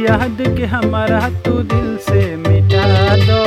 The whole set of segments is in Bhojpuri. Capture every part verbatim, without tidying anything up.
याद के हमारा तू दिल से मिटा दो।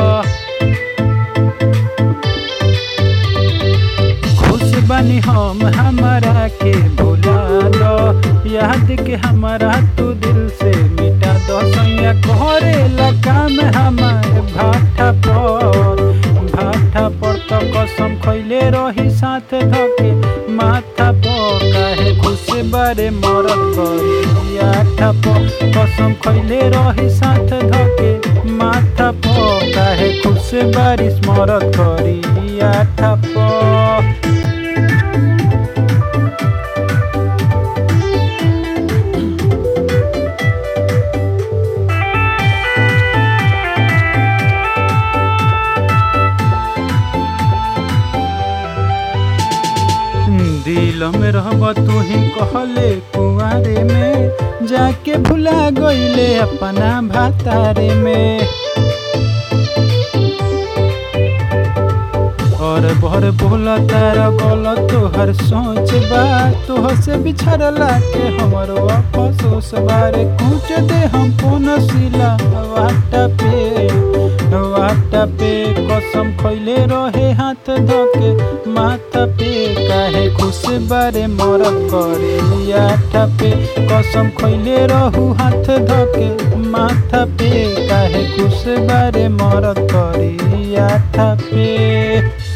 खुश बनी हम हमारा के भुला दो, याद के हमारा तू दिल से मिटा दो। सैया करेला काम हमारे भाटा पर, भाटा पर तो कसम खैले रही साथ धके माथा पर। काहे खुश बारे मरद करी आठा पर, कसम खैले रही साथ धके माथा पर। काहे खुश बारिश मरद करी आठा पर। दिल में रहब तू ही कहले कुआरे में, जाके भुला गईले अपना भातारे में। और भर बोला तारा गलत तोहर सोच बा, तोह से बिछड़ला के हमरो अफसोस बारे। कुछ दे हम पुन सिला वाटा पे, वाटा पे कसम खैले रहे हाथ धके माथा पे। काहे खुश बारे मरद करे आठा पे, कसम खैले रहू हाथ धके माथा पे। काहे खुश बारे मरद करे आठा पे।